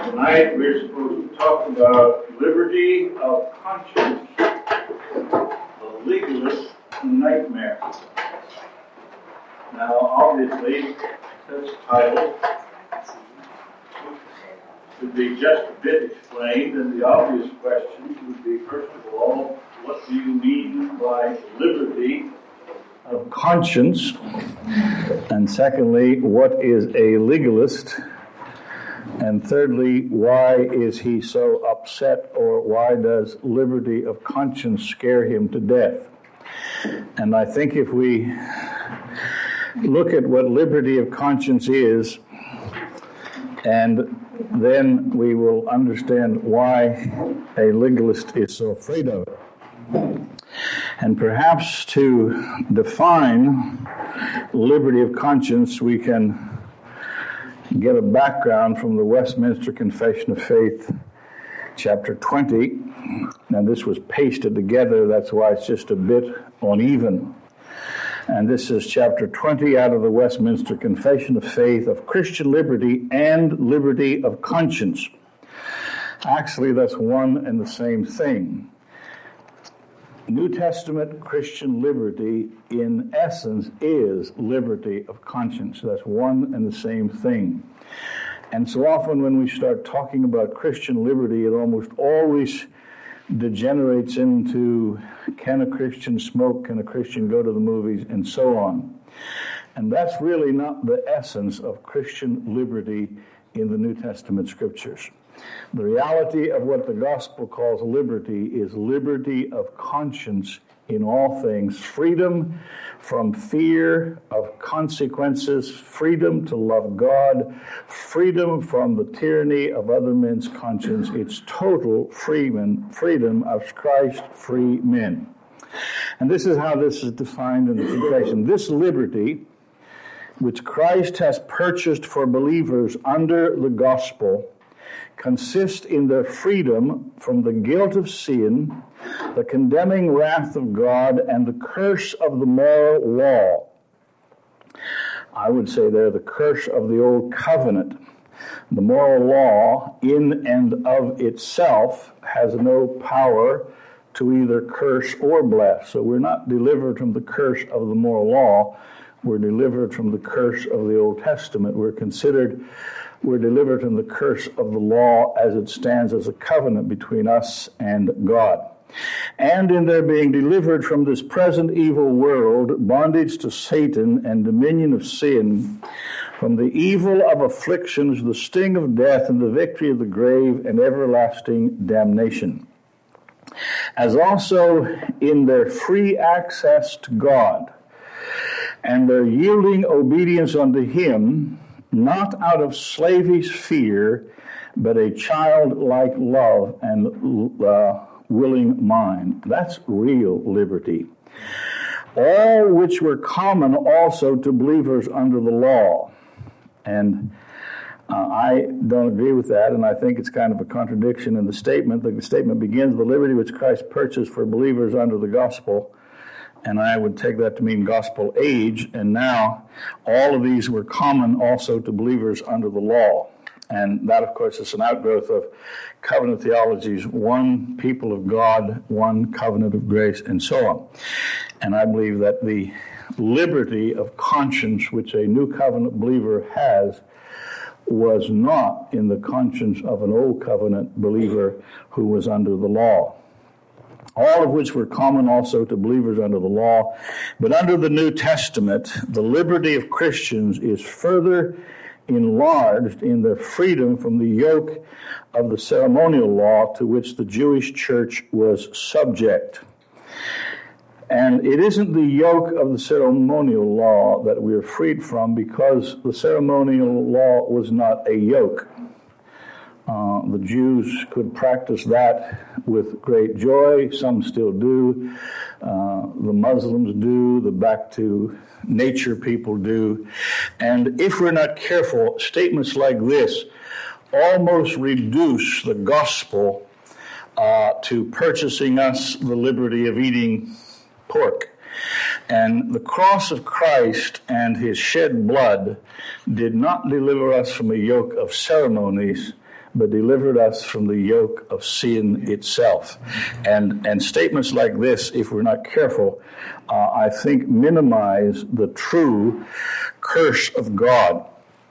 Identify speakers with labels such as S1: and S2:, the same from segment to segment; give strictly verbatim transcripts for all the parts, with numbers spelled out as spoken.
S1: Tonight we're supposed to talk about liberty of conscience, the legalist nightmare. Now, obviously, this title should be just a bit explained, and the obvious questions would be, first of all, what do you mean by liberty of conscience? And secondly, what is a legalist? And thirdly, why is he so upset, or why does liberty of conscience scare him to death? And I think if we look at what liberty of conscience is, and then we will understand why a legalist is so afraid of it. And perhaps to define liberty of conscience, we can get a background from the Westminster Confession of Faith, chapter twenty. Now, this was pasted together, that's why it's just a bit uneven. And this is chapter twenty out of the Westminster Confession of Faith of Christian liberty and liberty of conscience. Actually, that's one and the same thing. New Testament Christian liberty, in essence, is liberty of conscience. That's one and the same thing. And so often when we start talking about Christian liberty, it almost always degenerates into, can a Christian smoke, can a Christian go to the movies, and so on. And that's really not the essence of Christian liberty in the New Testament Scriptures. The reality of what the gospel calls liberty is liberty of conscience in all things, freedom from fear of consequences, freedom to love God, freedom from the tyranny of other men's conscience. It's total freedom, freedom of Christ-free men. And this is how this is defined in the confession. This liberty, which Christ has purchased for believers under the gospel, consist in their freedom from the guilt of sin, the condemning wrath of God, and the curse of the moral law. I would say there, the curse of the old covenant. The moral law, in and of itself, has no power to either curse or bless. So we're not delivered from the curse of the moral law. We're delivered from the curse of the Old Testament. We're considered We're delivered from the curse of the law as it stands as a covenant between us and God. And in their being delivered from this present evil world, bondage to Satan and dominion of sin, from the evil of afflictions, the sting of death, and the victory of the grave, and everlasting damnation. As also in their free access to God, and their yielding obedience unto Him, not out of slavish fear, but a childlike love and uh, willing mind. That's real liberty. All which were common also to believers under the law. And uh, I don't agree with that, and I think it's kind of a contradiction in the statement. The statement begins, the liberty which Christ purchased for believers under the gospel. And I would take that to mean gospel age, and now all of these were common also to believers under the law. And that, of course, is an outgrowth of covenant theologies, one people of God, one covenant of grace, and so on. And I believe that the liberty of conscience which a new covenant believer has was not in the conscience of an old covenant believer who was under the law. All of which were common also to believers under the law. But under the New Testament, the liberty of Christians is further enlarged in their freedom from the yoke of the ceremonial law to which the Jewish church was subject. And it isn't the yoke of the ceremonial law that we are freed from, because the ceremonial law was not a yoke. Uh, the Jews could practice that with great joy. Some still do. Uh, the Muslims do. The back to nature people do. And if we're not careful, statements like this almost reduce the gospel uh, to purchasing us the liberty of eating pork. And the cross of Christ and his shed blood did not deliver us from a yoke of ceremonies, but delivered us from the yoke of sin itself. And, and statements like this, if we're not careful, uh, I think minimize the true curse of God.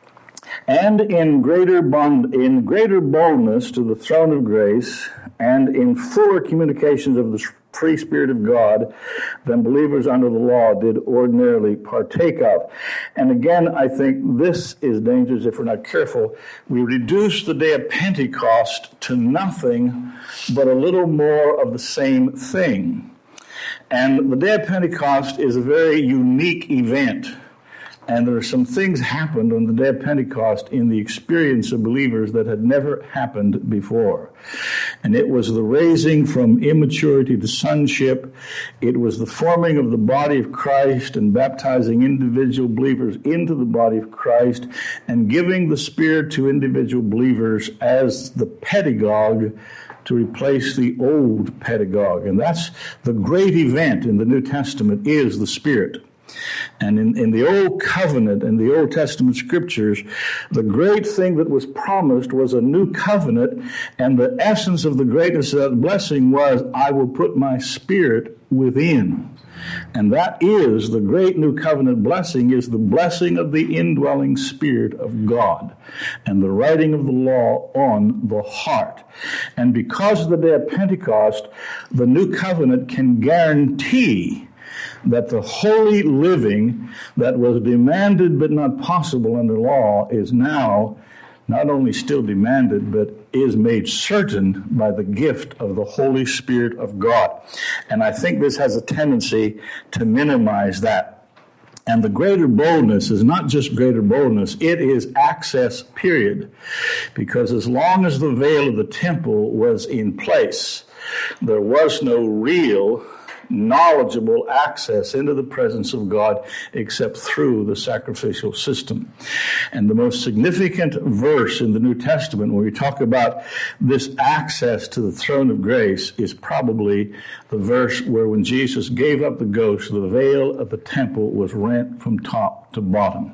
S1: And in greater bond, in greater boldness to the throne of grace, and in fuller communications of the free Spirit of God than believers under the law did ordinarily partake of. And again, I think this is dangerous if we're not careful. We reduce the day of Pentecost to nothing but a little more of the same thing. And the day of Pentecost is a very unique event. And there are some things happened on the day of Pentecost in the experience of believers that had never happened before. And it was the raising from immaturity to sonship. It was the forming of the body of Christ and baptizing individual believers into the body of Christ and giving the Spirit to individual believers as the pedagogue to replace the old pedagogue. And that's the great event in the New Testament, is the Spirit. And in, in the Old Covenant, in the Old Testament Scriptures, the great thing that was promised was a new covenant, and the essence of the greatness of that blessing was, I will put my Spirit within. And that is the great new covenant blessing, is the blessing of the indwelling Spirit of God and the writing of the law on the heart. And because of the day of Pentecost, the new covenant can guarantee that the holy living that was demanded but not possible under law is now not only still demanded, but is made certain by the gift of the Holy Spirit of God. And I think this has a tendency to minimize that. And the greater boldness is not just greater boldness, it is access, period. Because as long as the veil of the temple was in place, there was no real knowledgeable access into the presence of God except through the sacrificial system. And the most significant verse in the New Testament where we talk about this access to the throne of grace is probably the verse where when Jesus gave up the ghost, the veil of the temple was rent from top to bottom.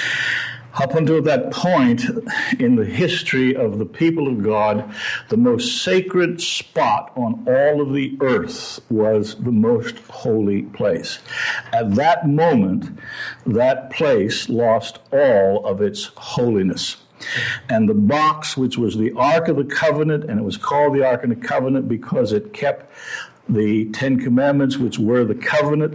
S1: Up until that point in the history of the people of God, the most sacred spot on all of the earth was the most holy place. At that moment, that place lost all of its holiness. And the box, which was the Ark of the Covenant, and it was called the Ark of the Covenant because it kept the Ten Commandments, which were the covenant,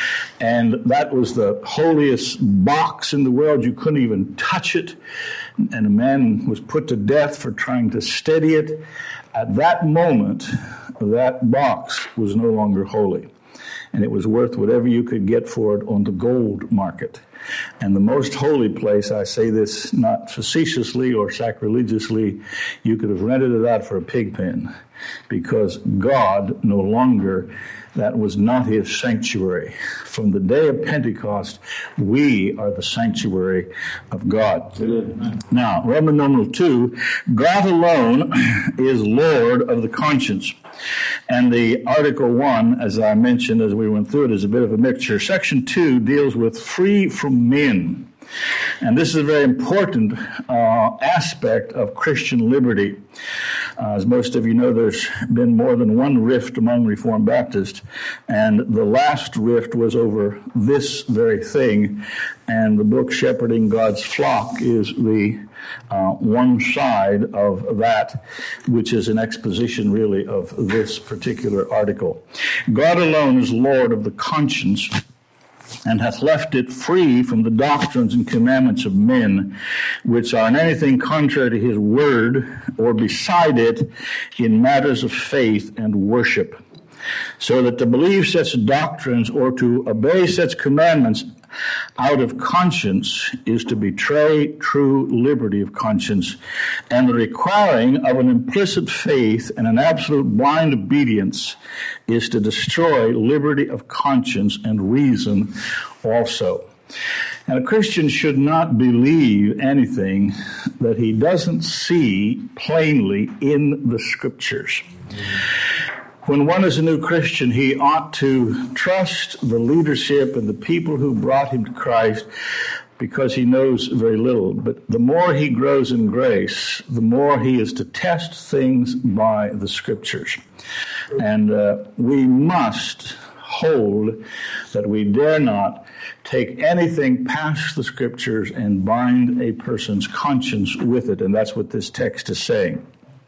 S1: and that was the holiest box in the world. You couldn't even touch it, and a man was put to death for trying to steady it. At that moment, that box was no longer holy, and it was worth whatever you could get for it on the gold market. And the most holy place, I say this not facetiously or sacrilegiously, you could have rented it out for a pig pen, because God no longer, that was not his sanctuary. From the day of Pentecost, we are the sanctuary of God. Amen. Now, Roman numeral two, God alone is Lord of the conscience. And the Article one, as I mentioned as we went through it, is a bit of a mixture. Section two deals with free from men. And this is a very important uh, aspect of Christian liberty. Uh, as most of you know, there's been more than one rift among Reformed Baptists, and the last rift was over this very thing. And the book Shepherding God's Flock is the uh, one side of that, which is an exposition really of this particular article. God alone is Lord of the conscience, and hath left it free from the doctrines and commandments of men, which are in anything contrary to his word, or beside it in matters of faith and worship. So that to believe such doctrines or to obey such commandments out of conscience is to betray true liberty of conscience, and the requiring of an implicit faith and an absolute blind obedience is to destroy liberty of conscience and reason also. And a Christian should not believe anything that he doesn't see plainly in the Scriptures. When one is a new Christian, he ought to trust the leadership and the people who brought him to Christ, because he knows very little. But the more he grows in grace, the more he is to test things by the Scriptures. And uh, we must hold that we dare not take anything past the Scriptures and bind a person's conscience with it. And that's what this text is saying.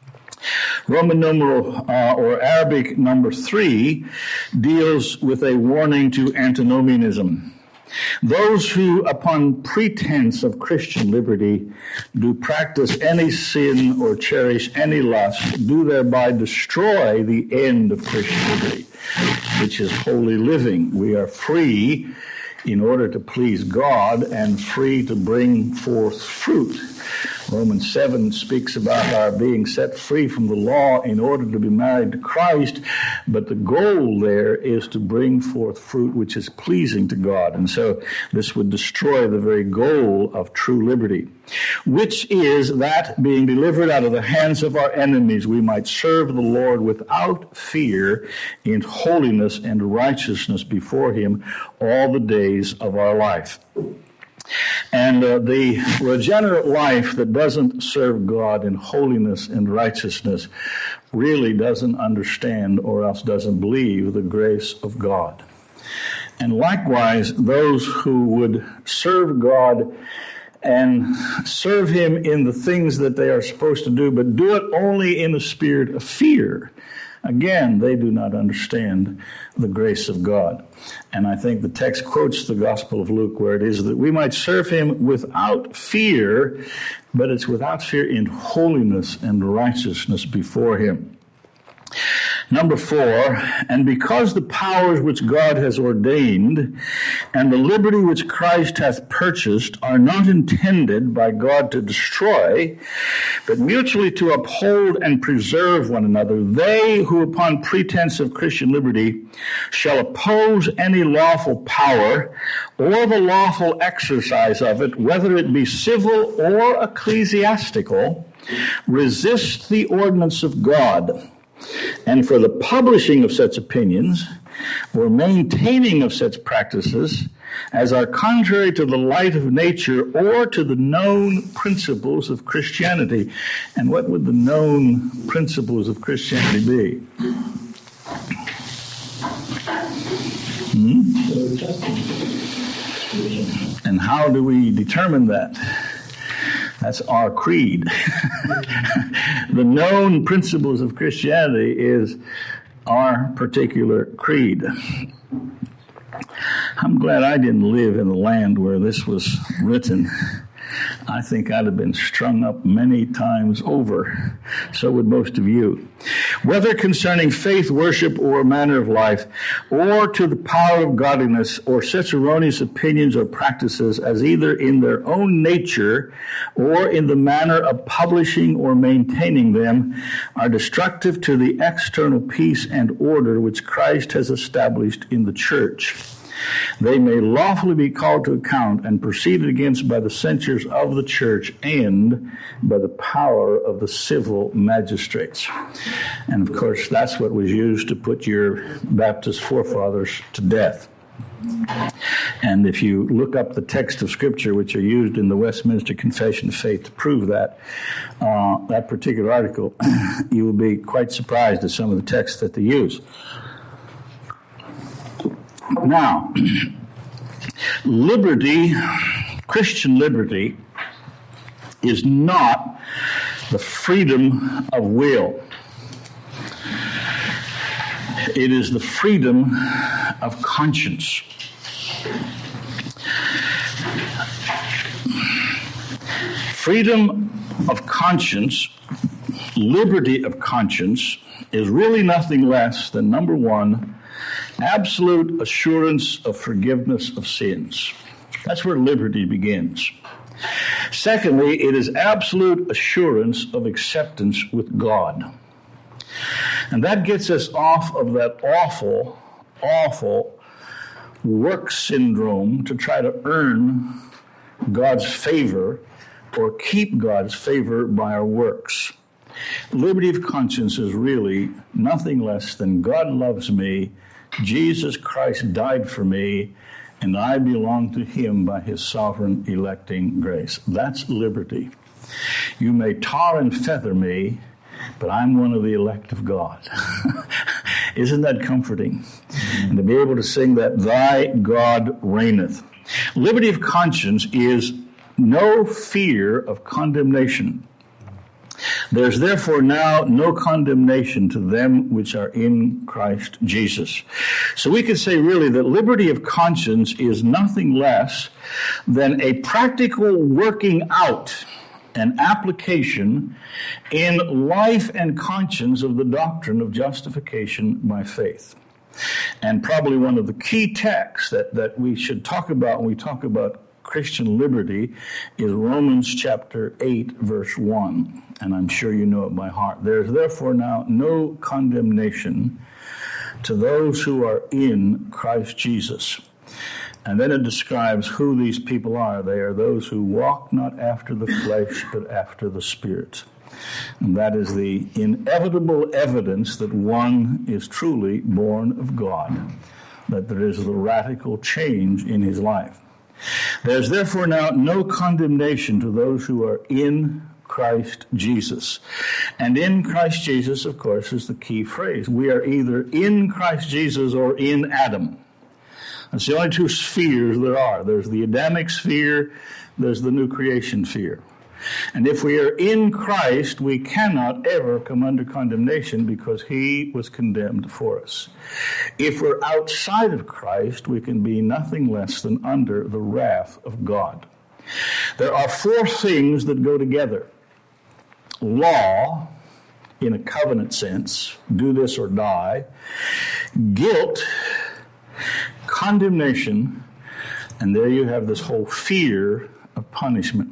S1: Roman numeral, uh, or Arabic number three, deals with a warning to antinomianism. Those who, upon pretense of Christian liberty, do practice any sin or cherish any lust, do thereby destroy the end of Christian liberty, which is holy living. We are free in order to please God and free to bring forth fruit. Romans seven speaks about our being set free from the law in order to be married to Christ, but the goal there is to bring forth fruit which is pleasing to God. And so this would destroy the very goal of true liberty, which is that being delivered out of the hands of our enemies, we might serve the Lord without fear in holiness and righteousness before him all the days of our life. And uh, the regenerate life that doesn't serve God in holiness and righteousness really doesn't understand or else doesn't believe the grace of God. And likewise, those who would serve God and serve him in the things that they are supposed to do, but do it only in a spirit of fear, again, they do not understand the grace of God. And I think the text quotes the Gospel of Luke, where it is that we might serve him without fear, but it's without fear in holiness and righteousness before him. Number four, and because the powers which God has ordained and the liberty which Christ hath purchased are not intended by God to destroy, but mutually to uphold and preserve one another, they who upon pretense of Christian liberty shall oppose any lawful power or the lawful exercise of it, whether it be civil or ecclesiastical, resist the ordinance of God. And for the publishing of such opinions, or maintaining of such practices, as are contrary to the light of nature or to the known principles of Christianity. And what would the known principles of Christianity be? Hmm? And how do we determine that? That's our creed. The known principles of Christianity is our particular creed. I'm glad I didn't live in the land where this was written. I think I'd have been strung up many times over. So would most of you. Whether concerning faith, worship, or manner of life, or to the power of godliness, or such erroneous opinions or practices as either in their own nature or in the manner of publishing or maintaining them are destructive to the external peace and order which Christ has established in the church. They may lawfully be called to account and proceeded against by the censures of the church and by the power of the civil magistrates. And of course, that's what was used to put your Baptist forefathers to death. And if you look up the text of Scripture, which are used in the Westminster Confession of Faith to prove that, uh, that particular article, you will be quite surprised at some of the texts that they use. Now, liberty, Christian liberty, is not the freedom of will. It is the freedom of conscience. Freedom of conscience, liberty of conscience, is really nothing less than, number one, absolute assurance of forgiveness of sins. That's where liberty begins. Secondly, it is absolute assurance of acceptance with God. And that gets us off of that awful, awful work syndrome to try to earn God's favor or keep God's favor by our works. Liberty of conscience is really nothing less than God loves me, Jesus Christ died for me, and I belong to him by his sovereign electing grace. That's liberty. You may tar and feather me, but I'm one of the elect of God. Isn't that comforting? And to be able to sing that, thy God reigneth. Liberty of conscience is no fear of condemnation. There's therefore now no condemnation to them which are in Christ Jesus. So we could say really that liberty of conscience is nothing less than a practical working out and application in life and conscience of the doctrine of justification by faith. And probably one of the key texts that, that we should talk about when we talk about Christian liberty is Romans chapter eight, verse one. And I'm sure you know it by heart. There's therefore now no condemnation to those who are in Christ Jesus. And then it describes who these people are. They are those who walk not after the flesh, but after the Spirit. And that is the inevitable evidence that one is truly born of God, that there is the radical change in his life. There's therefore now no condemnation to those who are in Christ Jesus. And in Christ Jesus, of course, is the key phrase. We are either in Christ Jesus or in Adam. That's the only two spheres there are. There's the Adamic sphere, there's the new creation sphere. And if we are in Christ, we cannot ever come under condemnation because he was condemned for us. If we're outside of Christ, we can be nothing less than under the wrath of God. There are four things that go together. Law, in a covenant sense, do this or die. Guilt, condemnation, and there you have this whole fear of punishment.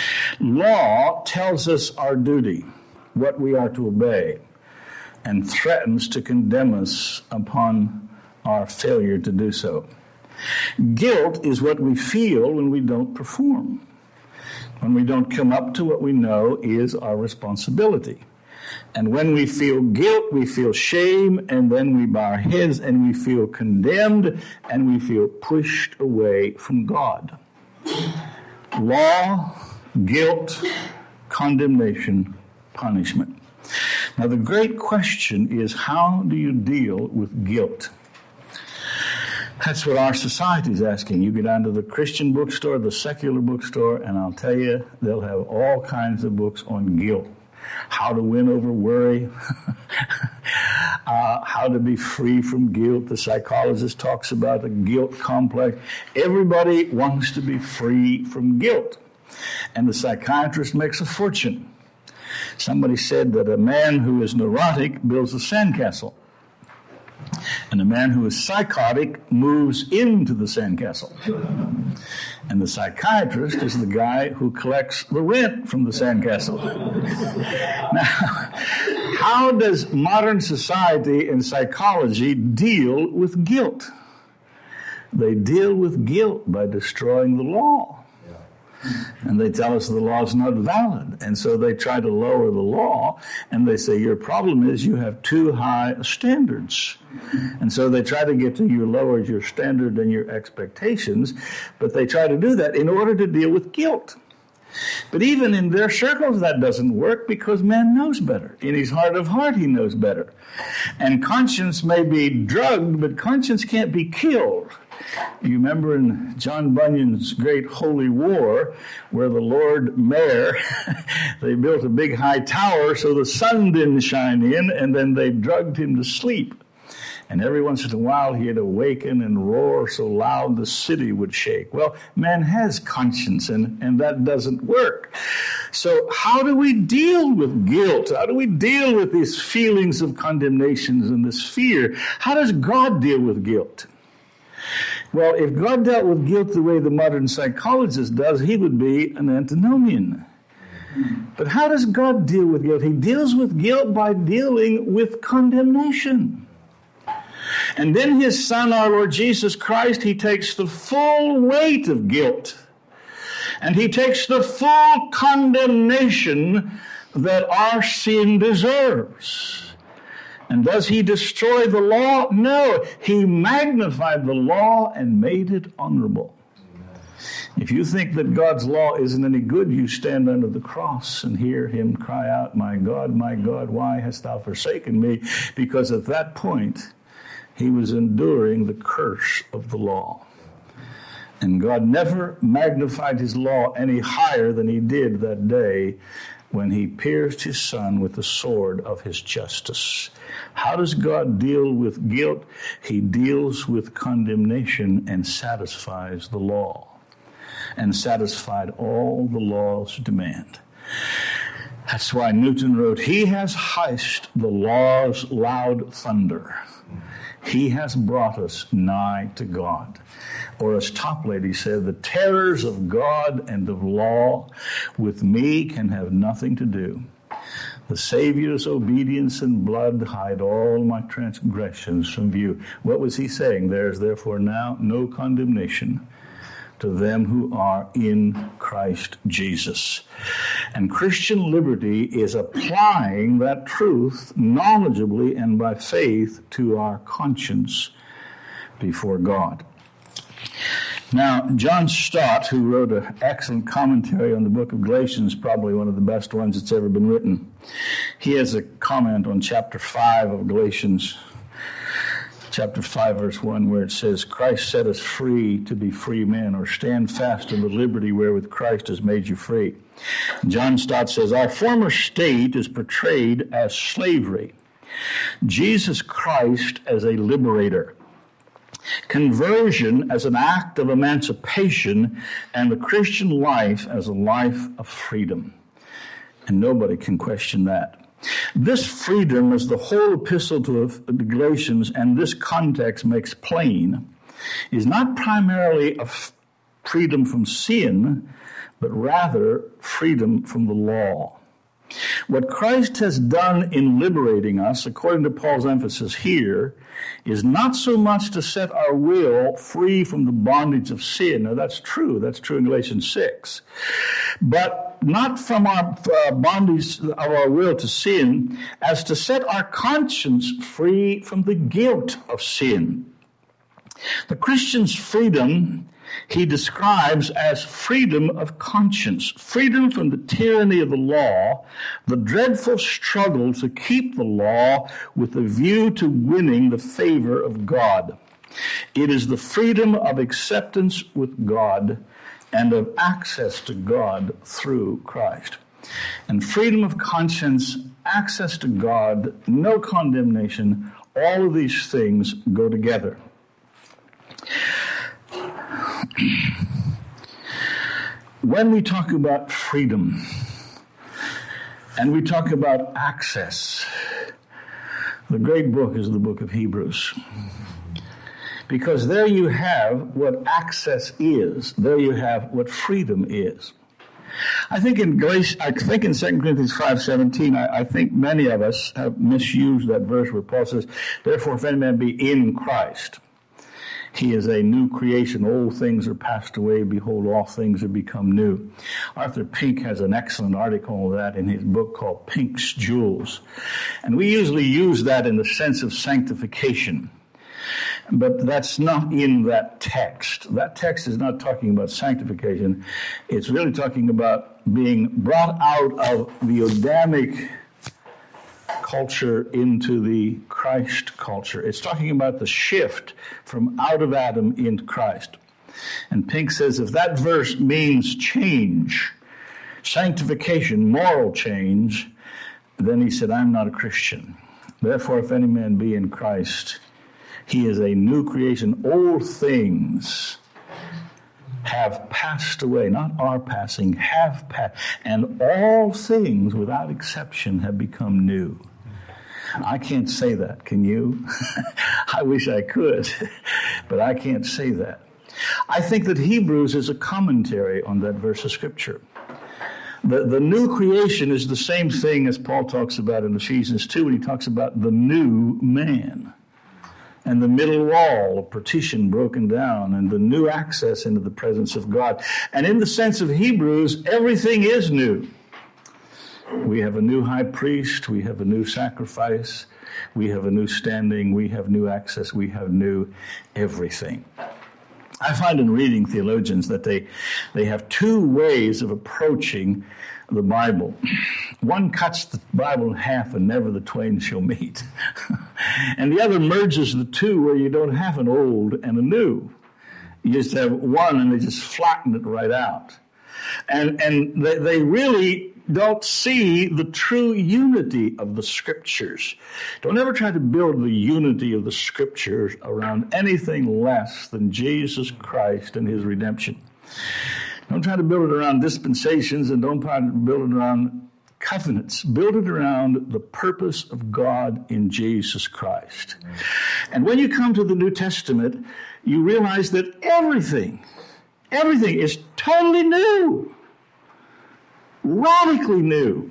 S1: Law tells us our duty, what we are to obey, and threatens to condemn us upon our failure to do so. Guilt is what we feel when we don't perform, when we don't come up to what we know is our responsibility. And when we feel guilt, we feel shame, and then we bow our heads and we feel condemned, and we feel pushed away from God. Law, guilt, condemnation, punishment. Now the great question is, how do you deal with guilt? That's what our society is asking. You go down to the Christian bookstore, the secular bookstore, and I'll tell you, they'll have all kinds of books on guilt. How to win over worry, uh, how to be free from guilt. The psychologist talks about the guilt complex. Everybody wants to be free from guilt. And the psychiatrist makes a fortune. Somebody said that a man who is neurotic builds a sandcastle. And a man who is psychotic moves into the sandcastle. And the psychiatrist is the guy who collects the rent from the sandcastle. Now, how does modern society and psychology deal with guilt? They deal with guilt by destroying the law. And they tell us the law is not valid. And so they try to lower the law, and they say, your problem is you have too high standards. And so they try to get to you lowered your standard and your expectations, but they try to do that in order to deal with guilt. But even in their circles, that doesn't work because man knows better. In his heart of heart, he knows better. And conscience may be drugged, but conscience can't be killed. You remember in John Bunyan's great Holy War, where the Lord Mayor, they built a big high tower so the sun didn't shine in, and then they drugged him to sleep. And every once in a while he'd awaken and roar so loud the city would shake. Well, man has conscience, and, and that doesn't work. So how do we deal with guilt? How do we deal with these feelings of condemnations and this fear? How does God deal with guilt? Well, if God dealt with guilt the way the modern psychologist does, he would be an antinomian. But how does God deal with guilt? He deals with guilt by dealing with condemnation. And then his Son, our Lord Jesus Christ, he takes the full weight of guilt. And he takes the full condemnation that our sin deserves. And does he destroy the law? No. He magnified the law and made it honorable. If you think that God's law isn't any good, you stand under the cross and hear him cry out, "My God, my God, why hast thou forsaken me?" Because at that point, he was enduring the curse of the law. And God never magnified his law any higher than he did that day when he pierced his son with the sword of his justice. How does God deal with guilt? He deals with condemnation and satisfies the law, and satisfied all the law's demand. That's why Newton wrote, "He has hushed the law's loud thunder. He has brought us nigh to God." Or as Toplady said, "The terrors of God and of law with me can have nothing to do. The Savior's obedience and blood hide all my transgressions from view." What was he saying? "There is therefore now no condemnation to them who are in Christ Jesus." And Christian liberty is applying that truth knowledgeably and by faith to our conscience before God. Now, John Stott, who wrote an excellent commentary on the book of Galatians, probably one of the best ones that's ever been written, he has a comment on chapter five of Galatians, chapter five, verse one, where it says, "Christ set us free to be free men," or "stand fast in the liberty wherewith Christ has made you free." John Stott says, "Our former state is portrayed as slavery. Jesus Christ as a liberator. Conversion as an act of emancipation, and the Christian life as a life of freedom." And nobody can question that. This freedom, as the whole epistle to the Galatians and this context makes plain, is not primarily a freedom from sin, but rather freedom from the law. What Christ has done in liberating us, according to Paul's emphasis here, is not so much to set our will free from the bondage of sin. Now that's true. That's true in Galatians six. But not from our uh, bondage of our will to sin, as to set our conscience free from the guilt of sin. The Christian's freedom he describes as freedom of conscience, freedom from the tyranny of the law, the dreadful struggle to keep the law with a view to winning the favor of God. It is the freedom of acceptance with God and of access to God through Christ. And freedom of conscience, access to God, no condemnation, all of these things go together. When we talk about freedom and we talk about access, the great book is the book of Hebrews. Because there you have what access is. There you have what freedom is. I think in Galatians, I think in Second Corinthians five seventeen, I, I think many of us have misused that verse where Paul says, "Therefore, if any man be in Christ, he is a new creation. Old things are passed away. Behold, all things are become new." Arthur Pink has an excellent article on that in his book called Pink's Jewels. And we usually use that in the sense of sanctification. But that's not in that text. That text is not talking about sanctification. It's really talking about being brought out of the Adamic culture into the Christ culture. It's talking about the shift from out of Adam into Christ. And Pink says if that verse means change, sanctification, moral change, then he said, "I'm not a Christian. Therefore, if any man be in Christ, he is a new creation. Old things have passed away," not are passing, have passed, "and all things without exception have become new." I can't say that, can you? I wish I could, but I can't say that. I think that Hebrews is a commentary on that verse of Scripture. The, the new creation is the same thing as Paul talks about in Ephesians two when he talks about the new man. And the middle wall of partition broken down, and the new access into the presence of God. And in the sense of Hebrews, everything is new. We have a new high priest. We have a new sacrifice. We have a new standing. We have new access. We have new everything. I find in reading theologians that they, they have two ways of approaching the Bible. One cuts the Bible in half and never the twain shall meet. And the other merges the two where you don't have an old and a new. You just have one and they just flatten it right out. And, and they, they really don't see the true unity of the Scriptures. Don't ever try to build the unity of the Scriptures around anything less than Jesus Christ and His redemption. Don't try to build it around dispensations, and don't try to build it around covenants. Build it around the purpose of God in Jesus Christ. And when you come to the New Testament, you realize that everything, everything is totally new. Radically new.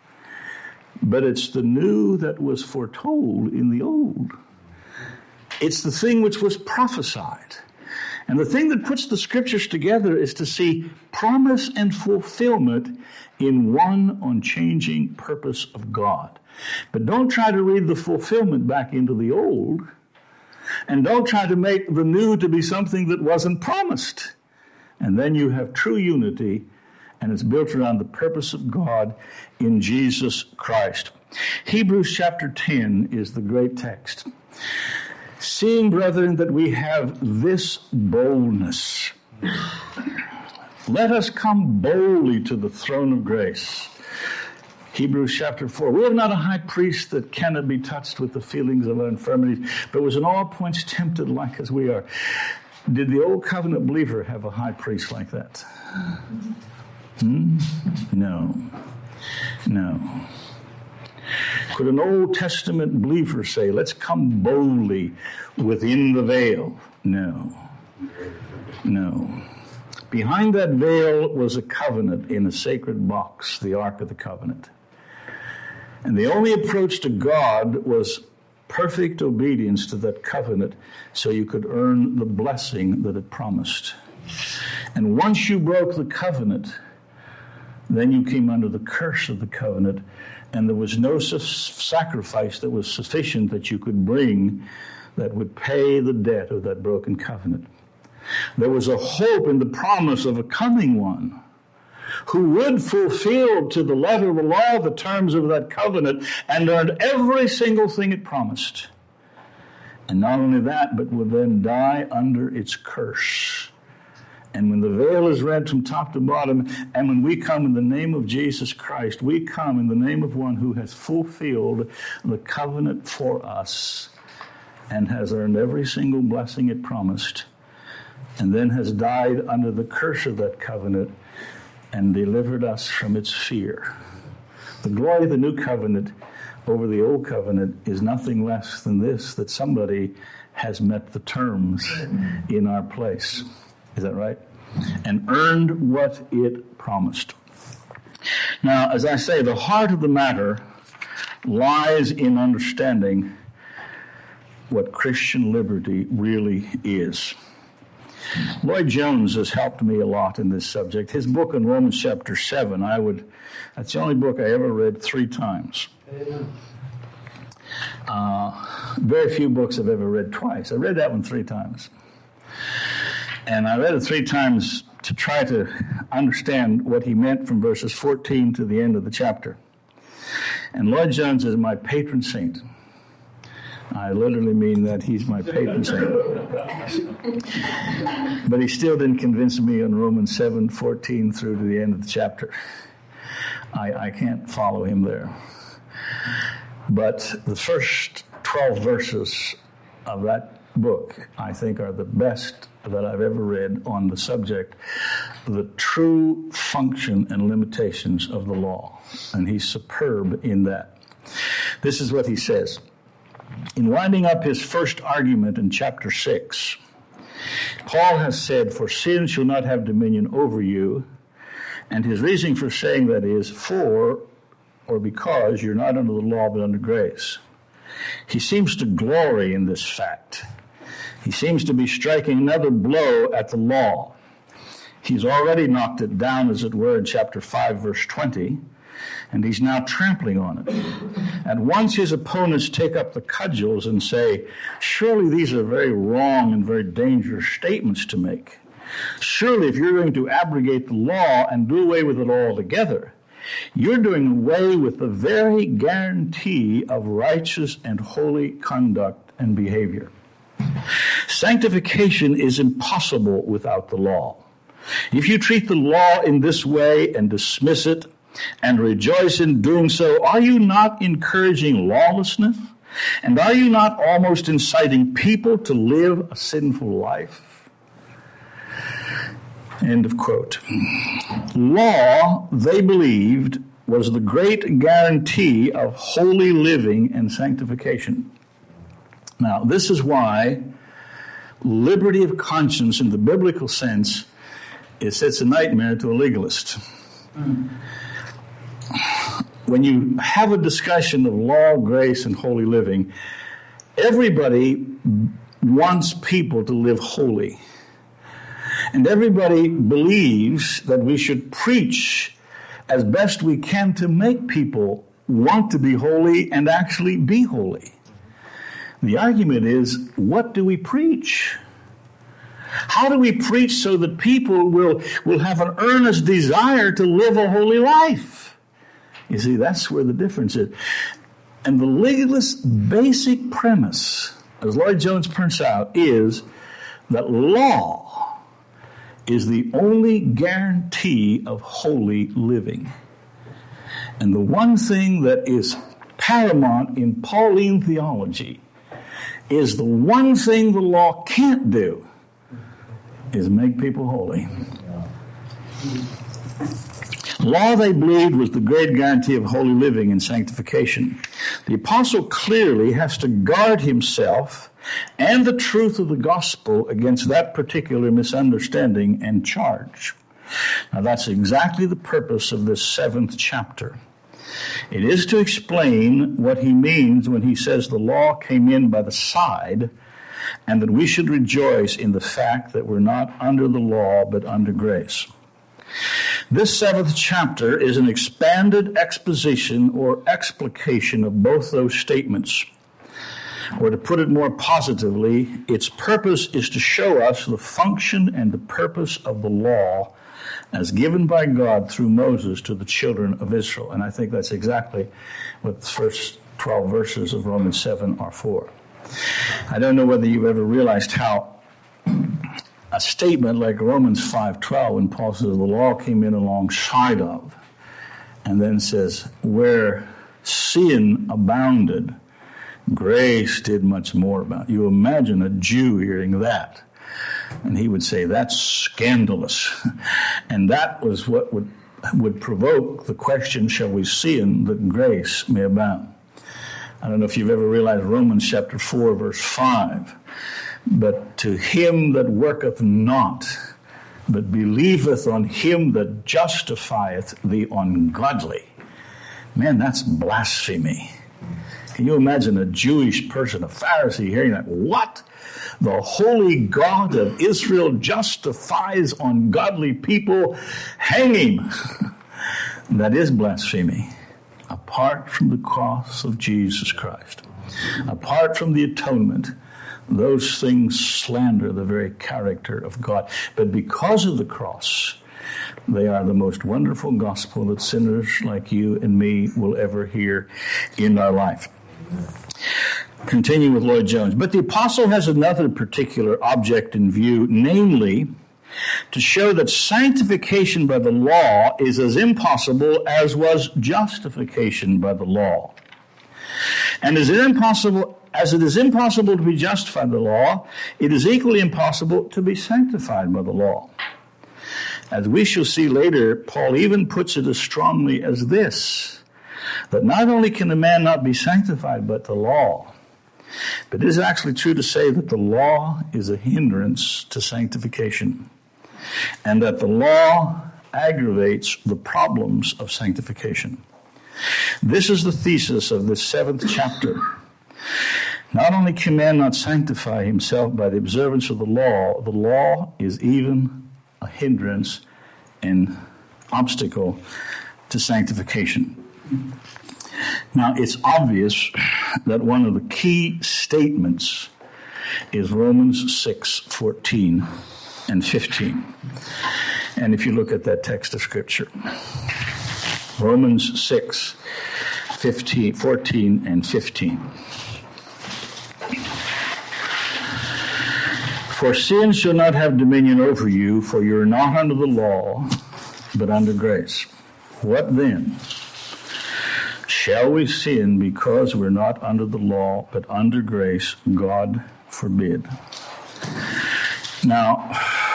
S1: But it's the new that was foretold in the old. It's the thing which was prophesied. And the thing that puts the Scriptures together is to see promise and fulfillment in one unchanging purpose of God. But don't try to read the fulfillment back into the old. And don't try to make the new to be something that wasn't promised. And then you have true unity, and it's built around the purpose of God in Jesus Christ. Hebrews chapter ten is the great text. Seeing, brethren, that we have this boldness, let us come boldly to the throne of grace. Hebrews chapter four. We have not a high priest that cannot be touched with the feelings of our infirmities, but was in all points tempted like as we are. Did the old covenant believer have a high priest like that? Hmm? No. No. Could an Old Testament believer say, let's come boldly within the veil? No. No. Behind that veil was a covenant in a sacred box, the Ark of the Covenant. And the only approach to God was perfect obedience to that covenant so you could earn the blessing that it promised. And once you broke the covenant, then you came under the curse of the covenant, and there was no su- sacrifice that was sufficient that you could bring that would pay the debt of that broken covenant. There was a hope in the promise of a coming one who would fulfill to the letter of the law the terms of that covenant and earned every single thing it promised. And not only that, but would then die under its curse. And when the veil is rent from top to bottom, and when we come in the name of Jesus Christ, we come in the name of one who has fulfilled the covenant for us and has earned every single blessing it promised, and then has died under the curse of that covenant and delivered us from its fear. The glory of the new covenant over the old covenant is nothing less than this, that somebody has met the terms in our place. Is that right? And earned what it promised. Now, as I say, the heart of the matter lies in understanding what Christian liberty really is. Lloyd Jones has helped me a lot in this subject. His book in Romans chapter seven, I would, that's the only book I ever read three times. Uh, very few books I've ever read twice. I read that one three times. And I read it three times to try to understand what he meant from verses fourteen to the end of the chapter. And Lloyd Jones is my patron saint. I literally mean that he's my patron saint. But he still didn't convince me on Romans seven fourteen through to the end of the chapter. I, I can't follow him there. But the first twelve verses of that book, I think, are the best that I've ever read on the subject, the true function and limitations of the law. And he's superb in that. This is what he says. In winding up his first argument in chapter six, Paul has said, for sin shall not have dominion over you. And his reasoning for saying that is for or because you're not under the law but under grace. He seems to glory in this fact. He seems to be striking another blow at the law. He's already knocked it down, as it were, in chapter five, verse twenty. and he's now trampling on it. And once his opponents take up the cudgels and say, surely these are very wrong and very dangerous statements to make. Surely if you're going to abrogate the law and do away with it altogether, you're doing away with the very guarantee of righteous and holy conduct and behavior. Sanctification is impossible without the law. If you treat the law in this way and dismiss it and rejoice in doing so, are you not encouraging lawlessness? And are you not almost inciting people to live a sinful life? End of quote. Law, they believed, was the great guarantee of holy living and sanctification. Now, this is why liberty of conscience in the biblical sense is it's a nightmare to a legalist. Mm. When you have a discussion of law, grace, and holy living, everybody wants people to live holy. And everybody believes that we should preach as best we can to make people want to be holy and actually be holy. The argument is, what do we preach? How do we preach so that people will, will have an earnest desire to live a holy life? You see, that's where the difference is. And the legalist's basic premise, as Lloyd Jones points out, is that law is the only guarantee of holy living. And the one thing that is paramount in Pauline theology is the one thing the law can't do is make people holy. Law, they believed, was the great guarantee of holy living and sanctification. The apostle clearly has to guard himself and the truth of the gospel against that particular misunderstanding and charge. Now, that's exactly the purpose of this seventh chapter. It is to explain what he means when he says the law came in by the side, and that we should rejoice in the fact that we're not under the law but under grace. This seventh chapter is an expanded exposition or explication of both those statements. Or to put it more positively, its purpose is to show us the function and the purpose of the law as given by God through Moses to the children of Israel. And I think that's exactly what the first twelve verses of Romans seven are for. I don't know whether you've ever realized how a statement like Romans five twelve, when Paul says the law came in alongside of, and then says, where sin abounded, grace did much more about it. You imagine a Jew hearing that, and he would say, that's scandalous. And that was what would would provoke the question, shall we sin that grace may abound? I don't know if you've ever realized Romans chapter four, verse five. But to him that worketh not, but believeth on him that justifieth the ungodly. Man, that's blasphemy. Can you imagine a Jewish person, a Pharisee, hearing that? What? The holy God of Israel justifies ungodly people? Hang him. That is blasphemy. Apart from the cross of Jesus Christ, apart from the atonement, those things slander the very character of God. But because of the cross, they are the most wonderful gospel that sinners like you and me will ever hear in our life. Continue with Lloyd Jones. But the apostle has another particular object in view, namely, to show that sanctification by the law is as impossible as was justification by the law. And as it impossible As it is impossible to be justified by the law, it is equally impossible to be sanctified by the law. As we shall see later, Paul even puts it as strongly as this, that not only can a man not be sanctified by the law, but it is actually true to say that the law is a hindrance to sanctification, and that the law aggravates the problems of sanctification. This is the thesis of this seventh chapter. Not only can man not sanctify himself by the observance of the law, the law is even a hindrance and obstacle to sanctification. Now, it's obvious that one of the key statements is Romans six fourteen and fifteen. And if you look at that text of Scripture, Romans six fifteen, fourteen and fifteen. For sin shall not have dominion over you, for you are not under the law, but under grace. What then? Shall we sin because we're not under the law, but under grace? God forbid. Now,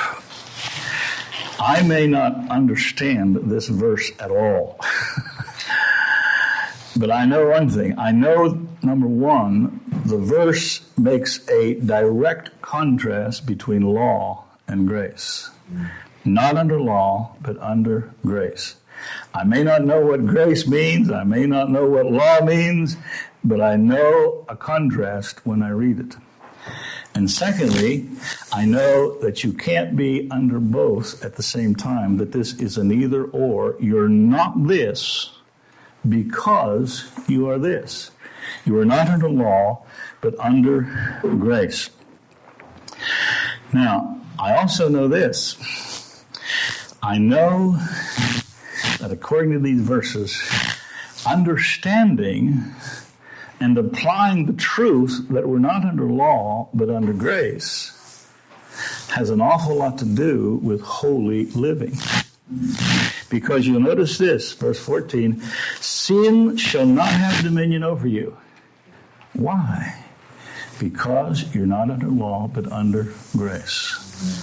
S1: I may not understand this verse at all. But I know one thing. I know, number one, the verse makes a direct contrast between law and grace. Not under law, but under grace. I may not know what grace means. I may not know what law means, but I know a contrast when I read it. And secondly, I know that you can't be under both at the same time, that this is an either or. You're not this because you are this. You are not under law, but under grace. Now, I also know this. I know that according to these verses, understanding and applying the truth that we're not under law, but under grace, has an awful lot to do with holy living. Because you'll notice this, verse fourteen, sin shall not have dominion over you. Why? Because you're not under law, but under grace.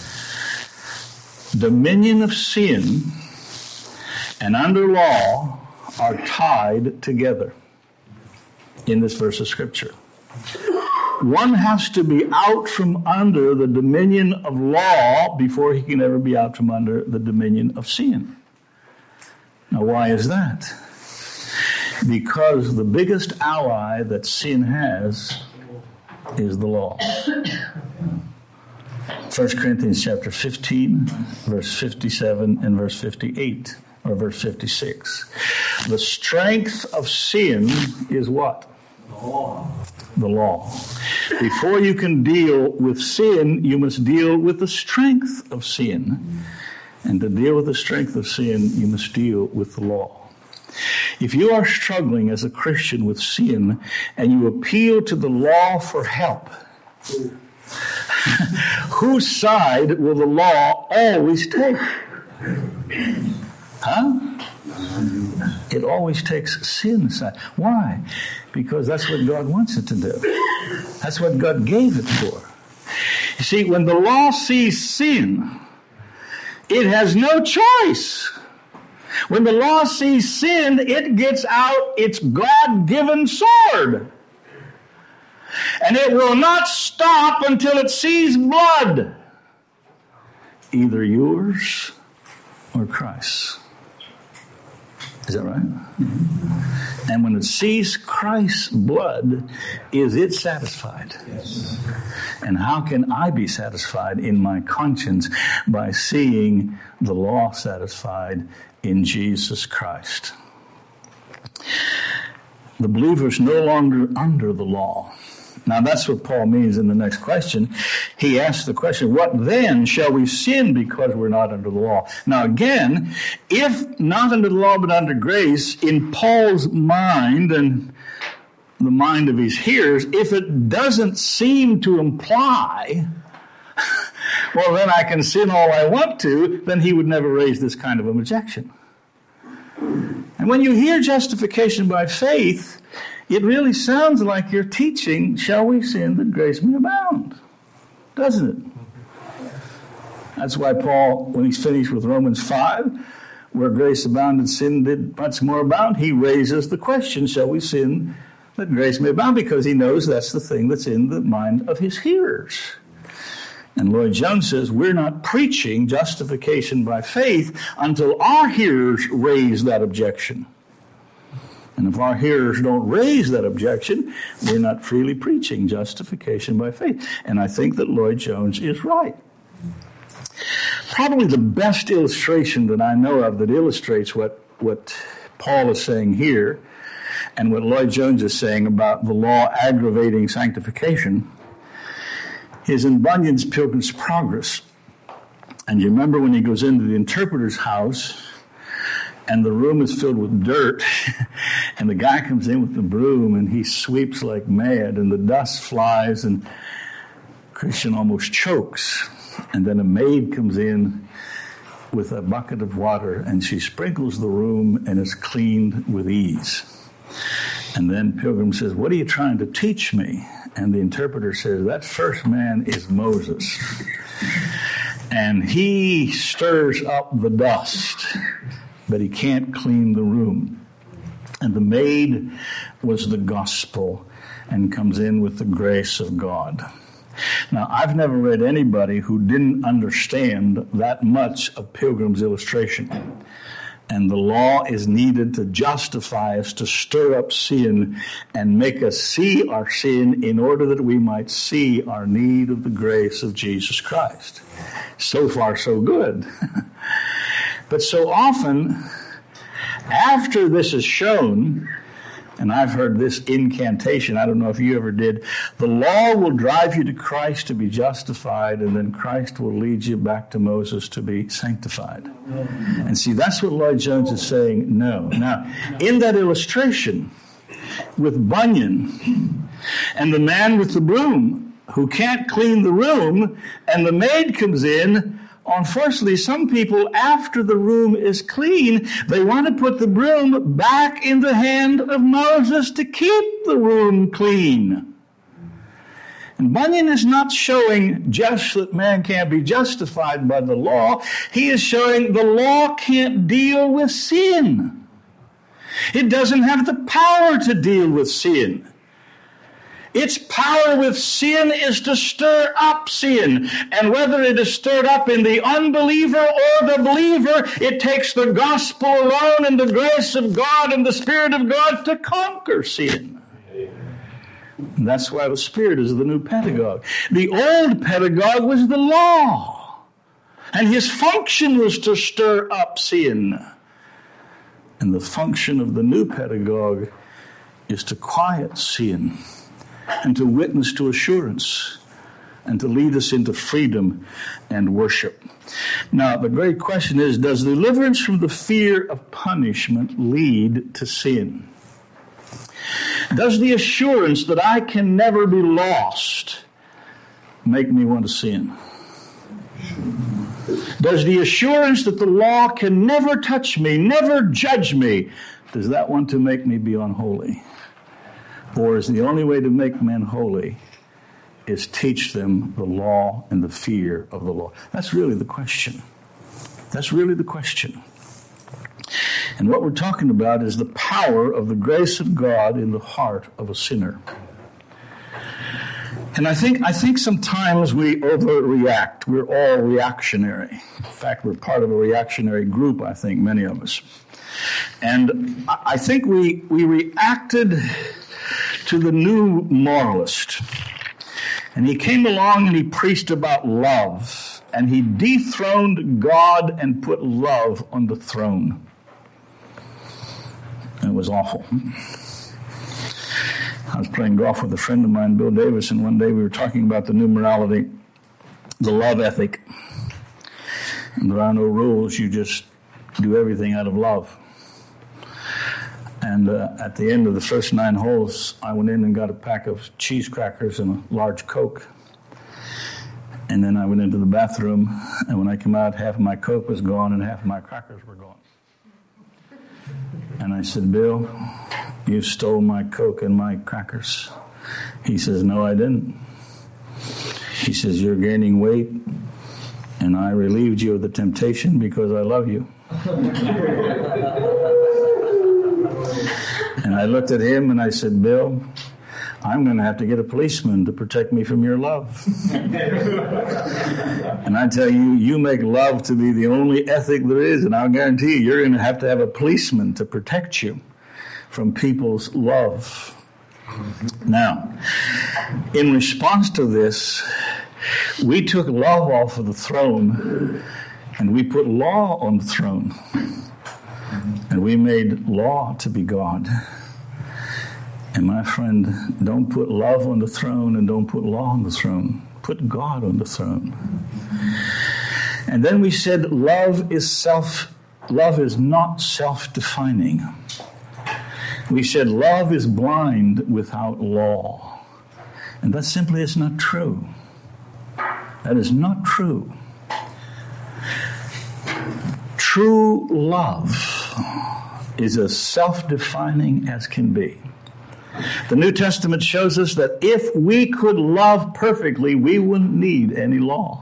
S1: Dominion of sin and under law are tied together in this verse of Scripture. One has to be out from under the dominion of law before he can ever be out from under the dominion of sin. Now, why is that? Because the biggest ally that sin has is the law. First Corinthians chapter fifteen, verse fifty-seven and verse fifty-eight, or verse fifty-six. The strength of sin is what? The law. The law. Before you can deal with sin, you must deal with the strength of sin. And to deal with the strength of sin, you must deal with the law. If you are struggling as a Christian with sin and you appeal to the law for help, whose side will the law always take? Huh? It always takes sin's side. Why? Because that's what God wants it to do. That's what God gave it for. You see, when the law sees sin, it has no choice. When the law sees sin, it gets out its God-given sword. And it will not stop until it sees blood. Either yours or Christ's. Is that right? Mm-hmm. And when it sees Christ's blood, is it satisfied? Yes. And how can I be satisfied in my conscience? By seeing the law satisfied in Jesus Christ. The believer is no longer under the law. Now that's what Paul means in the next question. He asks the question, what then? Shall we sin because we're not under the law? Now again, if not under the law but under grace, in Paul's mind and the mind of his hearers, if it doesn't seem to imply, well then I can sin all I want to, then he would never raise this kind of an objection. And when you hear justification by faith, it really sounds like you're teaching, shall we sin that grace may abound? Doesn't it? That's why Paul, when he's finished with Romans five, where grace abounded, sin did much more abound, he raises the question, shall we sin that grace may abound? Because he knows that's the thing that's in the mind of his hearers. And Lloyd Jones says, we're not preaching justification by faith until our hearers raise that objection. And if our hearers don't raise that objection, we're not freely preaching justification by faith. And I think that Lloyd Jones is right. Probably the best illustration that I know of that illustrates what, what Paul is saying here, and what Lloyd Jones is saying about the law aggravating sanctification, is in Bunyan's Pilgrim's Progress. And you remember when he goes into the interpreter's house, and the room is filled with dirt, and the guy comes in with the broom, and he sweeps like mad, and the dust flies, and Christian almost chokes. And then a maid comes in with a bucket of water, and she sprinkles the room, and it's cleaned with ease. And then Pilgrim says, "What are you trying to teach me?" And the interpreter says, "That first man is Moses. And he stirs up the dust, but he can't clean the room. And the maid was the gospel and comes in with the grace of God." Now, I've never read anybody who didn't understand that much of Pilgrim's illustration. And the law is needed to justify us, to stir up sin and make us see our sin in order that we might see our need of the grace of Jesus Christ. So far, so good. But so often, after this is shown, and I've heard this incantation, I don't know if you ever did, the law will drive you to Christ to be justified, and then Christ will lead you back to Moses to be sanctified. And see, that's what Lloyd Jones is saying, no. Now, in that illustration with Bunyan and the man with the broom who can't clean the room, and the maid comes in, unfortunately, some people, after the room is clean, they want to put the broom back in the hand of Moses to keep the room clean. And Bunyan is not showing just that man can't be justified by the law. He is showing the law can't deal with sin. It doesn't have the power to deal with sin. Its power with sin is to stir up sin. And whether it is stirred up in the unbeliever or the believer, it takes the gospel alone and the grace of God and the Spirit of God to conquer sin. And that's why the Spirit is the new pedagogue. The old pedagogue was the law. And his function was to stir up sin. And the function of the new pedagogue is to quiet sin, and to witness to assurance, and to lead us into freedom and worship. Now, the great question is, does deliverance from the fear of punishment lead to sin? Does the assurance that I can never be lost make me want to sin? Does the assurance that the law can never touch me, never judge me, does that want to make me be unholy? Or is the only way to make men holy is teach them the law and the fear of the law? That's really the question. That's really the question. And what we're talking about is the power of the grace of God in the heart of a sinner. And I think I think sometimes we overreact. We're all reactionary. In fact, we're part of a reactionary group, I think, many of us. And I think we we reacted to the new moralist. And he came along and he preached about love. And he dethroned God and put love on the throne. And it was awful. I was playing golf with a friend of mine, Bill Davis, and one day we were talking about the new morality, the love ethic. And there are no rules. You just do everything out of love. And uh, at the end of the first nine holes, I went in and got a pack of cheese crackers and a large Coke. And then I went into the bathroom, and when I came out, half of my Coke was gone and half of my crackers were gone. And I said, "Bill, you stole my Coke and my crackers." He says, "No, I didn't." He says, "You're gaining weight, and I relieved you of the temptation because I love you." And I looked at him and I said, "Bill, I'm going to have to get a policeman to protect me from your love." And I tell you, you make love to be the only ethic there is, and I'll guarantee you, you're going to have to have a policeman to protect you from people's love. Now, in response to this, we took love off of the throne and we put law on the throne. And And we made law to be God. And my friend, don't put love on the throne and don't put law on the throne. Put God on the throne. And then we said love is self, love is not self-defining. We said love is blind without law. And that simply is not true. That is not true. True love is as self-defining as can be. The New Testament shows us that if we could love perfectly, we wouldn't need any law.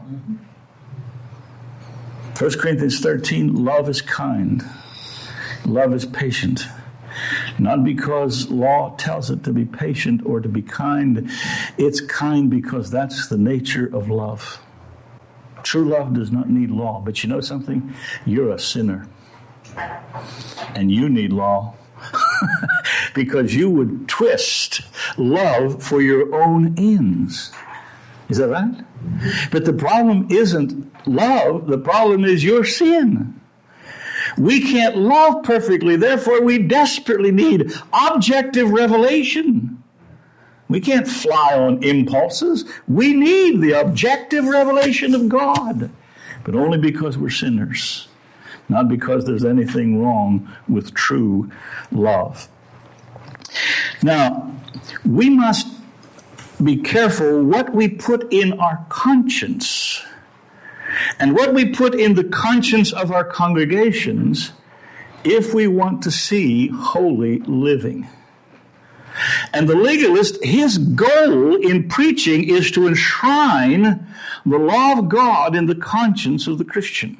S1: First Corinthians thirteen, love is kind. Love is patient. Not because law tells it to be patient or to be kind. It's kind because that's the nature of love. True love does not need law. But you know something? You're a sinner. And you need law. Because you would twist love for your own ends. Is that right? But the problem isn't love. The problem is your sin. We can't love perfectly. Therefore, we desperately need objective revelation. We can't fly on impulses. We need the objective revelation of God. But only because we're sinners. Not because there's anything wrong with true love. Now, we must be careful what we put in our conscience and what we put in the conscience of our congregations if we want to see holy living. And the legalist, his goal in preaching is to enshrine the law of God in the conscience of the Christian.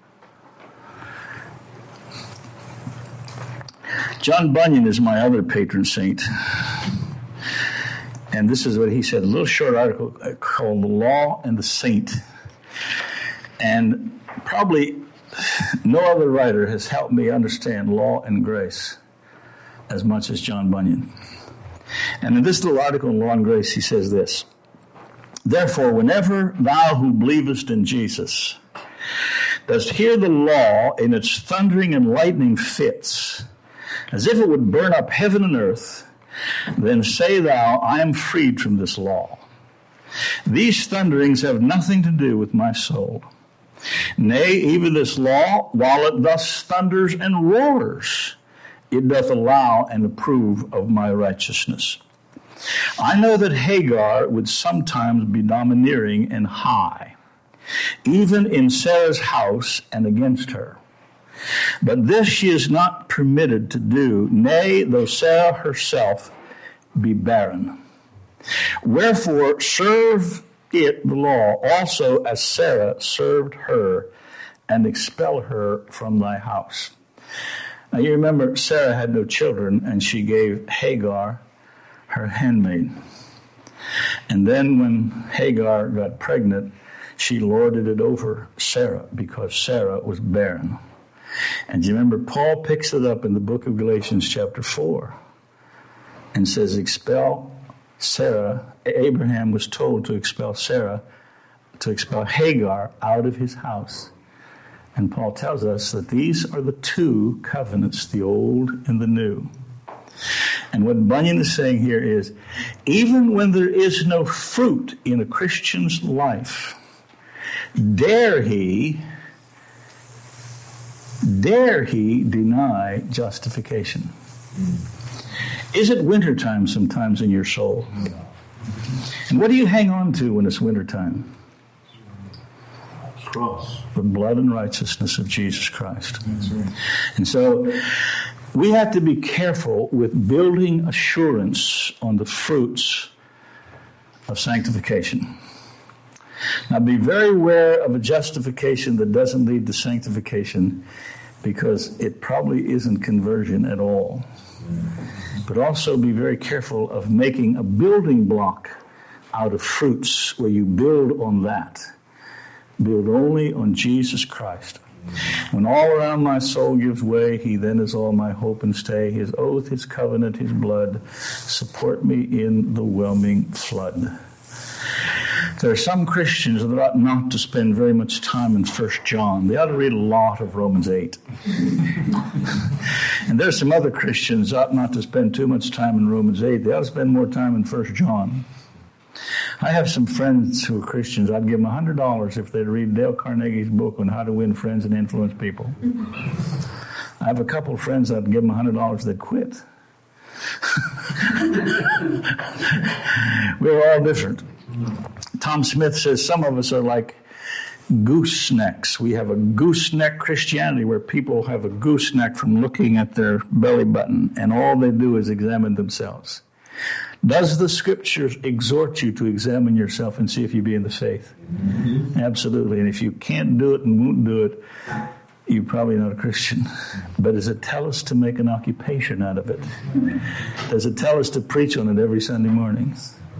S1: John Bunyan is my other patron saint. And this is what he said, a little short article called The Law and the Saint. And probably no other writer has helped me understand law and grace as much as John Bunyan. And in this little article on law and grace, he says this: Therefore, whenever thou who believest in Jesus dost hear the law in its thundering and lightning fits, as if it would burn up heaven and earth, then say thou, I am freed from this law. These thunderings have nothing to do with my soul. Nay, even this law, while it thus thunders and roars, it doth allow and approve of my righteousness. I know that Hagar would sometimes be domineering and high, even in Sarah's house and against her. But this she is not permitted to do, nay, though Sarah herself be barren. Wherefore serve it the law also as Sarah served her, and expel her from thy house. Now you remember Sarah had no children, and she gave Hagar her handmaid. And then when Hagar got pregnant, she lorded it over Sarah because Sarah was barren. And you remember Paul picks it up in the book of Galatians chapter four and says, expel Sarah. Abraham was told to expel Sarah, to expel Hagar out of his house. And Paul tells us that these are the two covenants, the old and the new. And what Bunyan is saying here is, even when there is no fruit in a Christian's life, dare he Dare he deny justification? Is it wintertime sometimes in your soul? And what do you hang on to when it's wintertime? Cross. The blood and righteousness of Jesus Christ. That's right. And so we have to be careful with building assurance on the fruits of sanctification. Now be very aware of a justification that doesn't lead to sanctification, because it probably isn't conversion at all. But also be very careful of making a building block out of fruits where you build on that. Build only on Jesus Christ. When all around my soul gives way, he then is all my hope and stay. His oath, his covenant, his blood support me in the whelming flood. There are some Christians that ought not to spend very much time in First John. They ought to read a lot of Romans eight. And there's some other Christians that ought not to spend too much time in Romans eight. They ought to spend more time in First John. I have some friends who are Christians. I'd give them one hundred dollars if they'd read Dale Carnegie's book on how to win friends and influence people. I have a couple of friends I'd give them one hundred dollars, they'd quit. We're all different. Tom Smith says some of us are like goosenecks. We have a gooseneck Christianity where people have a gooseneck from looking at their belly button, and all they do is examine themselves. Does the Scriptures exhort you to examine yourself and see if you be in the faith? Mm-hmm. Absolutely. And if you can't do it and won't do it, you're probably not a Christian. But does it tell us to make an occupation out of it? Does it tell us to preach on it every Sunday morning?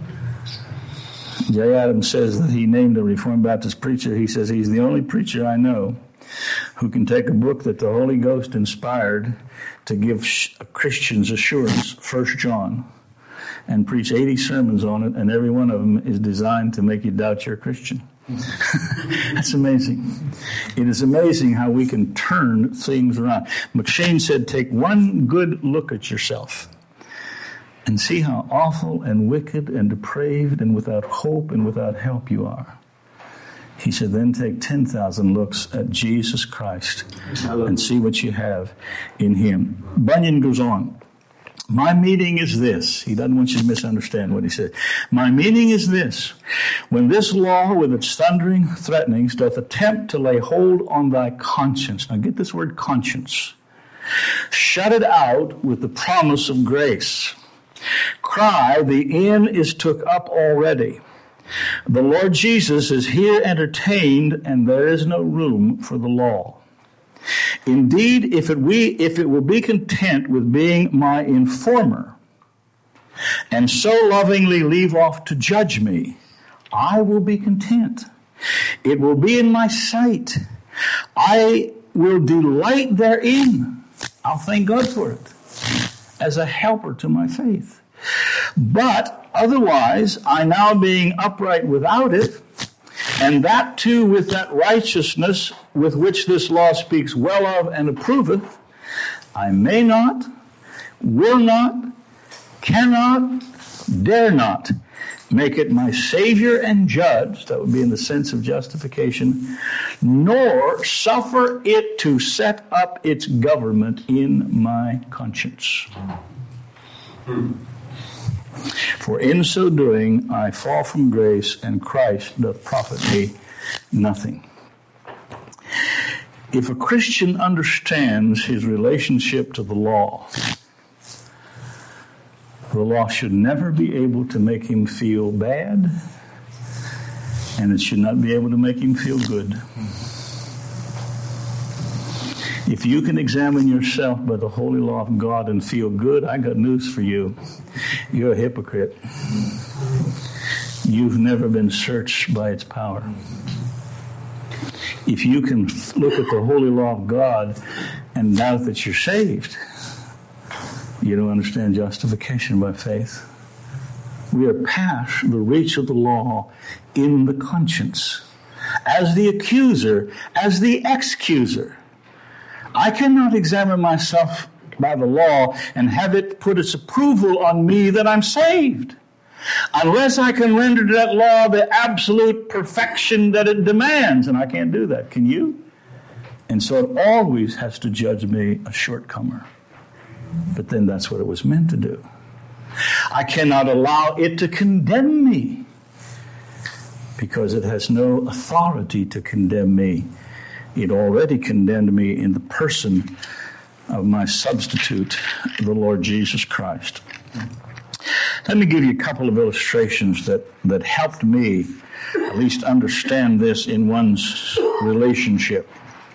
S1: Jay Adams says that he named a Reformed Baptist preacher. He says he's the only preacher I know who can take a book that the Holy Ghost inspired to give Christians assurance, First John, and preach eighty sermons on it, and every one of them is designed to make you doubt you're a Christian. That's amazing. It is amazing how we can turn things around. McShane said, take one good look at yourself and see how awful and wicked and depraved and without hope and without help you are. He said, then take ten thousand looks at Jesus Christ and see what you have in Him. Bunyan goes on. My meaning is this. He doesn't want you to misunderstand what he said. My meaning is this. When this law with its thundering threatenings doth attempt to lay hold on thy conscience. Now get this word conscience. Shut it out with the promise of grace. Cry, the end is took up already. The Lord Jesus is here entertained, and there is no room for the law. Indeed, if it we if it will be content with being my informer, and so lovingly leave off to judge me, I will be content. It will be in my sight. I will delight therein. I'll thank God for it as a helper to my faith. But otherwise, I now being upright without it, and that too with that righteousness with which this law speaks well of and approveth, I may not, will not, cannot, dare not make it my Savior and Judge, that would be in the sense of justification, nor suffer it to set up its government in my conscience. For in so doing, I fall from grace, and Christ doth profit me nothing. If a Christian understands his relationship to the law, the law should never be able to make him feel bad, and it should not be able to make him feel good. If you can examine yourself by the holy law of God and feel good, I got news for you. You're a hypocrite. You've never been searched by its power. If you can look at the holy law of God and doubt that you're saved, you don't understand justification by faith. We are past the reach of the law in the conscience. As the accuser, as the excuser. I cannot examine myself by the law and have it put its approval on me that I'm saved, unless I can render to that law the absolute perfection that it demands. And I can't do that. Can you? And so it always has to judge me a shortcomer. But then that's what it was meant to do. I cannot allow it to condemn me, because it has no authority to condemn me. It already condemned me in the person of my substitute, the Lord Jesus Christ. Let me give you a couple of illustrations that, that helped me at least understand this in one's relationship.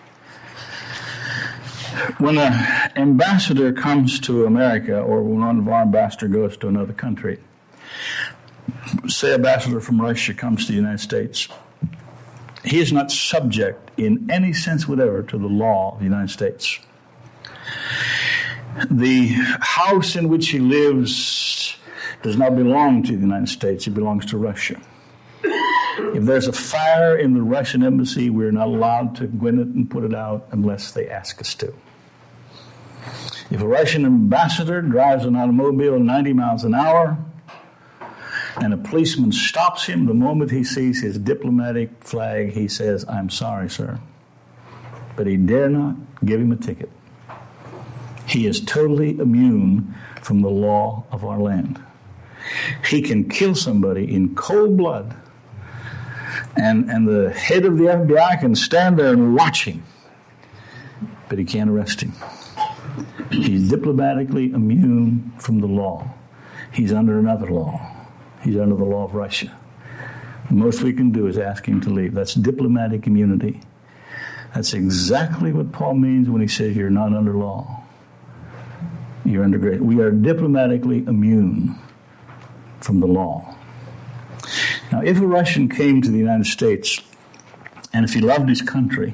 S1: When an ambassador comes to America, or when one of our ambassadors goes to another country, say an ambassador from Russia comes to the United States, he is not subject in any sense whatever to the law of the United States. The house in which he lives does not belong to the United States. It belongs to Russia. If there's a fire in the Russian embassy, we're not allowed to go in it and put it out unless they ask us to. If a Russian ambassador drives an automobile ninety miles an hour and a policeman stops him the moment he sees his diplomatic flag, he says, "I'm sorry, sir." But he dare not give him a ticket. He is totally immune from the law of our land. He can kill somebody in cold blood, and, and the head of the F B I can stand there and watch him, but he can't arrest him. He's diplomatically immune from the law. He's under another law. He's under the law of Russia. The most we can do is ask him to leave. That's diplomatic immunity. That's exactly what Paul means when he says you're not under law. You're under grace. We are diplomatically immune from the law. Now, if a Russian came to the United States, and if he loved his country,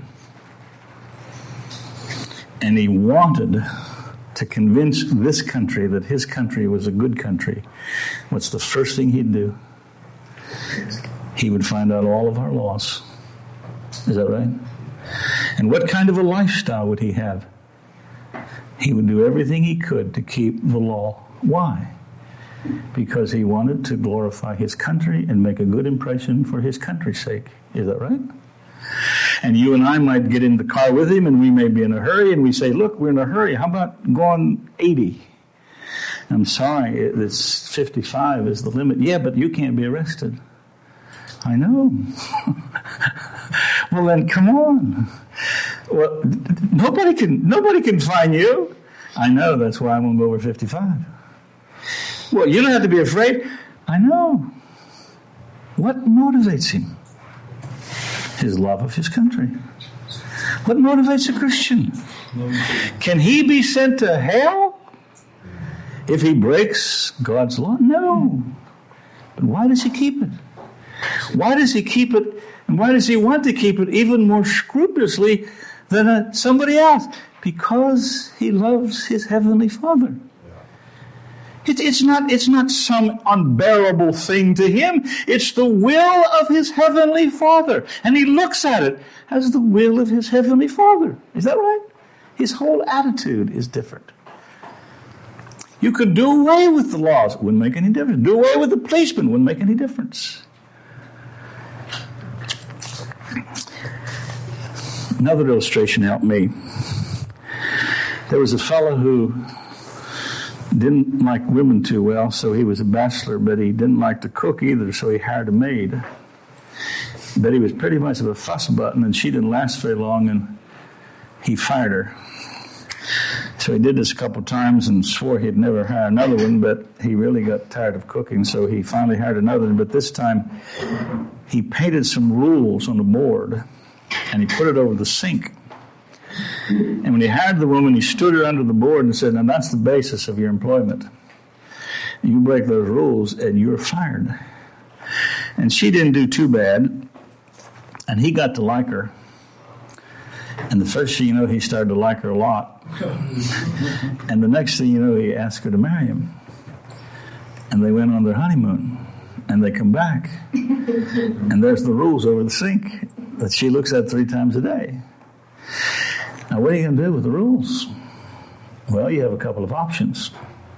S1: and he wanted to convince this country that his country was a good country, what's the first thing he'd do? He would find out all of our laws. Is that right? And what kind of a lifestyle would he have? He would do everything he could to keep the law. Why? Because he wanted to glorify his country and make a good impression for his country's sake. Is that right? And you and I might get in the car with him, and we may be in a hurry, and we say, "Look, we're in a hurry. How about going eighty? I'm sorry, it's fifty-five is the limit. Yeah, but you can't be arrested. I know. Well, then come on. Well, nobody can nobody can fine you. I know, that's why I won't go over fifty-five. Well, you don't have to be afraid. I know. What motivates him? His love of his country. What motivates a Christian? Can he be sent to hell if he breaks God's law? No. But why does he keep it? Why does he keep it, and why does he want to keep it even more scrupulously than uh, somebody else? Because he loves his heavenly Father. It, it's not, it's not some unbearable thing to him. It's the will of his heavenly Father. And he looks at it as the will of his heavenly Father. Is that right? His whole attitude is different. You could do away with the laws. It wouldn't make any difference. Do away with the policeman. Wouldn't make any difference. Another illustration helped me. There was a fellow who didn't like women too well, so he was a bachelor, but he didn't like to cook either, so he hired a maid. But he was pretty much of a fuss button, and she didn't last very long, and he fired her. So he did this a couple of times and swore he'd never hire another one, but he really got tired of cooking, so he finally hired another one. But this time, he painted some rules on the board, and he put it over the sink. And when he hired the woman, he stood her under the board and said, "Now that's the basis of your employment. You break those rules and you're fired." And she didn't do too bad, and he got to like her. And the first thing you know, he started to like her a lot. And the next thing you know, he asked her to marry him. And they went on their honeymoon. And they come back. And there's the rules over the sink that she looks at three times a day. Now, what are you going to do with the rules? Well, you have a couple of options.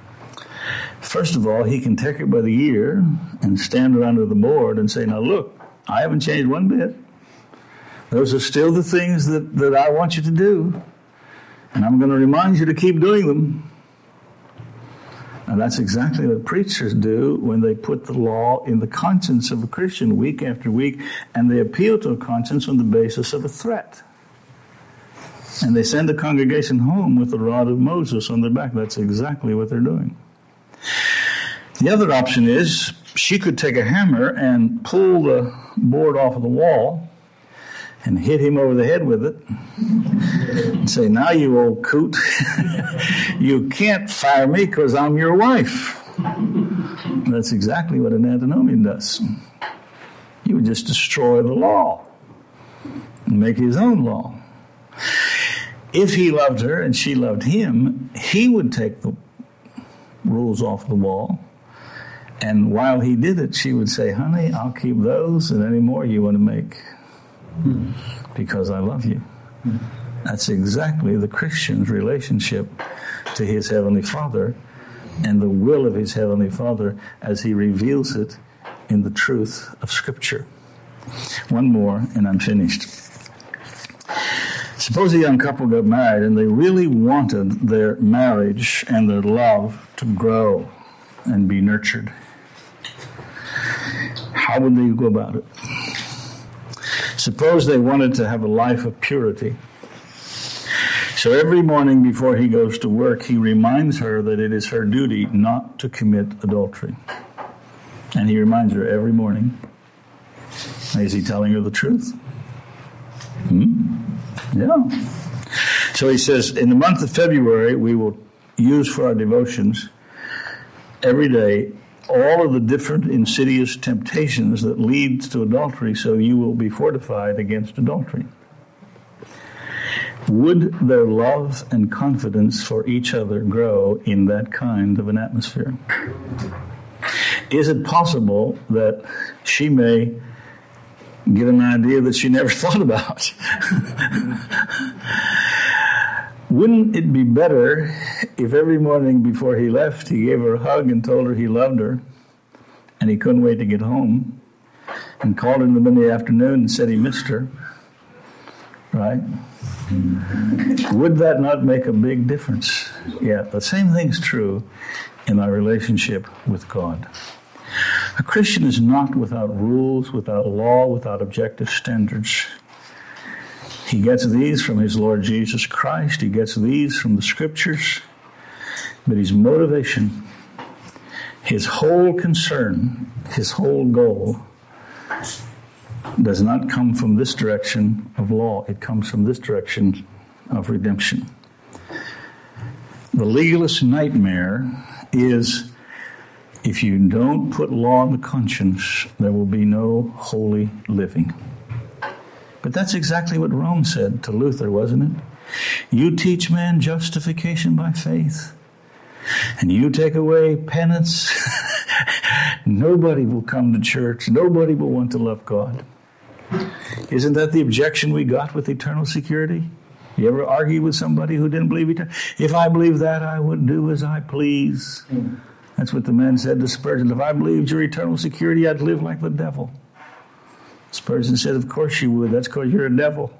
S1: First of all, he can take her by the ear and stand her under the board and say, "Now look, I haven't changed one bit. Those are still the things that, that I want you to do. And I'm going to remind you to keep doing them." And that's exactly what preachers do when they put the law in the conscience of a Christian week after week, and they appeal to a conscience on the basis of a threat. And they send the congregation home with the rod of Moses on their back. That's exactly what they're doing. The other option is she could take a hammer and pull the board off of the wall and hit him over the head with it and say, "Now, you old coot, you can't fire me because I'm your wife." That's exactly what an antinomian does. He would just destroy the law and make his own law. If he loved her and she loved him, he would take the rules off the wall And while he did it, she would say, honey, I'll keep those and any more you want to make because I love you. That's exactly the Christian's relationship to his Heavenly Father and the will of his Heavenly Father as he reveals it in the truth of Scripture. One more, and I'm finished. Suppose a young couple got married and they really wanted their marriage and their love to grow and be nurtured. How would they go about it? Suppose they wanted to have a life of purity. So every morning before he goes to work, he reminds her that it is her duty not to commit adultery. And he reminds her every morning. Is he telling her the truth? Hmm? Yeah. So he says, in the month of February, we will use for our devotions every day all of the different insidious temptations that lead to adultery, so you will be fortified against adultery. Would their love and confidence for each other grow in that kind of an atmosphere? Is it possible that she may get an idea that she never thought about? Wouldn't it be better if every morning before he left, he gave her a hug and told her he loved her, and he couldn't wait to get home, and called her in the middle of the afternoon and said he missed her? Right? Would that not make a big difference? Yeah, the same thing's true in our relationship with God. A Christian is not without rules, without law, without objective standards. He gets these from his Lord Jesus Christ. He gets these from the Scriptures. But his motivation, his whole concern, his whole goal does not come from this direction of law. It comes from this direction of redemption. The legalist nightmare is, if you don't put law on the conscience, there will be no holy living. But that's exactly what Rome said to Luther, wasn't it? You teach man justification by faith, and you take away penance. Nobody will come to church. Nobody will want to love God. Isn't that the objection we got with eternal security? You ever argue with somebody who didn't believe eternal? If I believe that, I would do as I please. That's what the man said to Spurgeon. If I believed your eternal security, I'd live like the devil. Spurgeon said, of course you would. That's because you're a devil.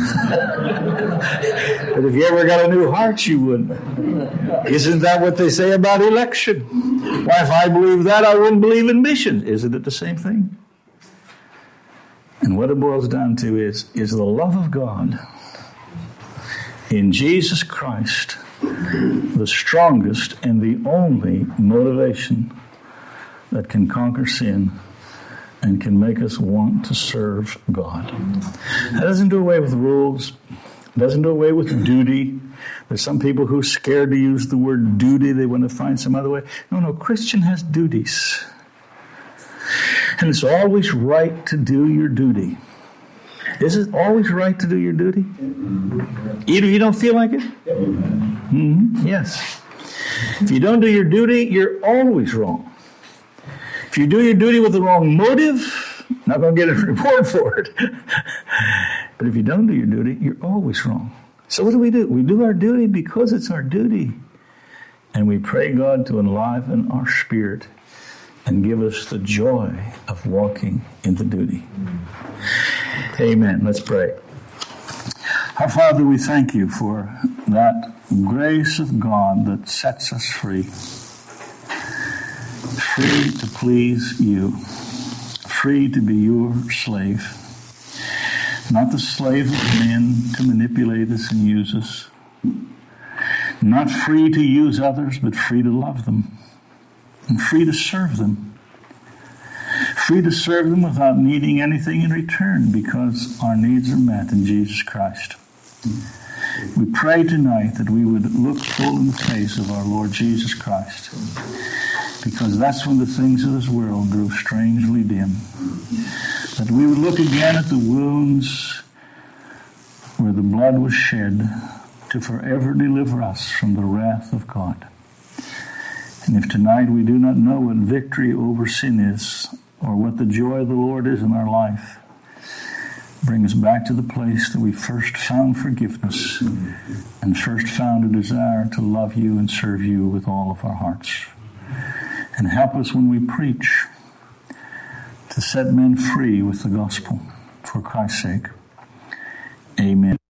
S1: But if you ever got a new heart, you would. Isn't that what they say about election? Why, if I believe that, I wouldn't believe in missions. Isn't it the same thing? And what it boils down to is, is the love of God in Jesus Christ the strongest and the only motivation that can conquer sin and can make us want to serve God. That doesn't do away with rules. Doesn't do away with duty. There's some people who are scared to use the word duty. They want to find some other way. No, no, Christian has duties. And it's always right to do your duty. Is it always right to do your duty? Even if you don't feel like it? Mm-hmm. Yes. If you don't do your duty, you're always wrong. If you do your duty with the wrong motive, not going to get a reward for it. But if you don't do your duty, you're always wrong. So what do we do? We do our duty because it's our duty. And we pray God to enliven our spirit and give us the joy of walking in the duty. Amen. Let's pray. Our Father, we thank you for that grace of God that sets us free. Free to please you. Free to be your slave. Not the slave of men to manipulate us and use us. Not free to use others, but free to love them. And free to serve them. Free to serve them without needing anything in return because our needs are met in Jesus Christ. We pray tonight that we would look full in the face of our Lord Jesus Christ, because that's when the things of this world grew strangely dim. That we would look again at the wounds where the blood was shed to forever deliver us from the wrath of God. And if tonight we do not know what victory over sin is, or what the joy of the Lord is in our life, bring us back to the place that we first found forgiveness and first found a desire to love you and serve you with all of our hearts. And help us when we preach to set men free with the gospel for Christ's sake. Amen.